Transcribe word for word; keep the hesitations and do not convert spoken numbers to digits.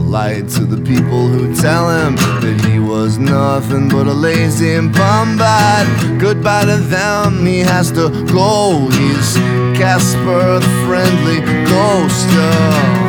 lied to the people who tell him that he was nothing but a lazy and bum. But goodbye to them, he has to go. He's Casper the friendly ghost. uh,